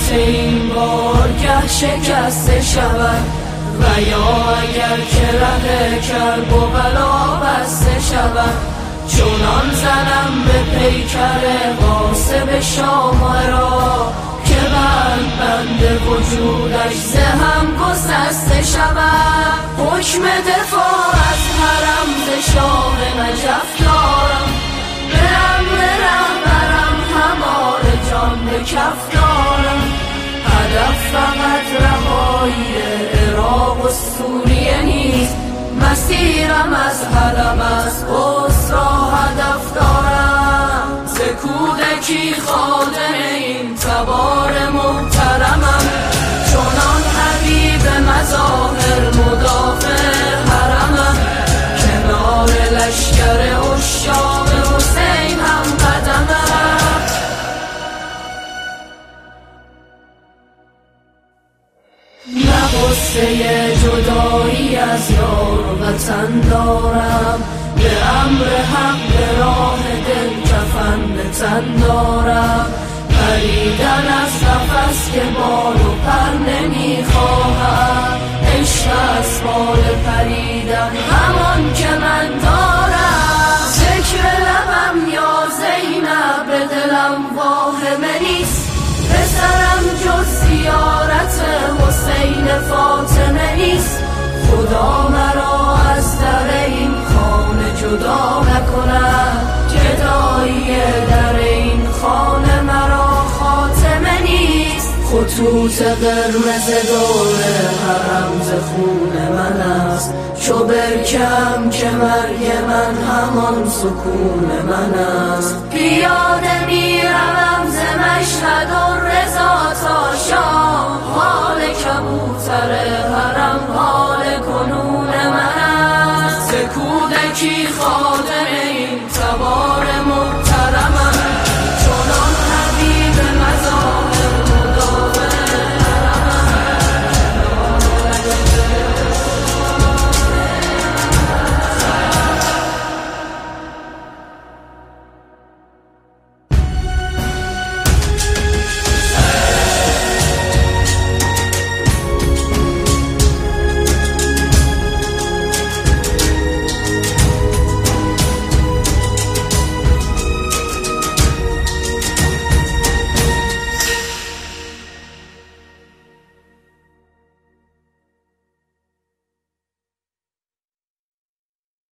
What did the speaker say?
این بارگه شکسته شود و یا اگر که ره کرب و بلا بسته شود، چونان زنم به پیکر قاسم شام را که بند وجودش زهم گسسته شود. حکم دفاع از حرم ز شاه نجف دارم، به امر رهبرم همار جان به کف دارم. هدف فقط رهایی عراق و سوریه نیست، مسیرم از حلب از قدس را هدف دارم. ز کودکی خادم این تبار محترمم، چونان حبیب مظاهر مدافع حرمم. کنار لشکر عشاق حسین هم قدمم. نه غصه جدایی از یار و وطن دارم، به امر حق به راه دل کفن به تن دارم. پریدن از قفس که بال و پر نمیخواهم، عشق از بال پریدن همان که من دارم. ذکر لبم یا زینب به دلم واهمه نیست، پسرم جز زیارت حسین فاطمه نیست. خدا مرا از در این خانه جدا نکند، جدایی در این خانه مرا خاتمه نیست. خطوط قرمز دور حرم ز خون من است، چو برکم که مرگ من همان سکون من است. پیاده میروم ز مشهد و رضا تا شام، حال کبوتر حرم حال کنون من است. ز کودکی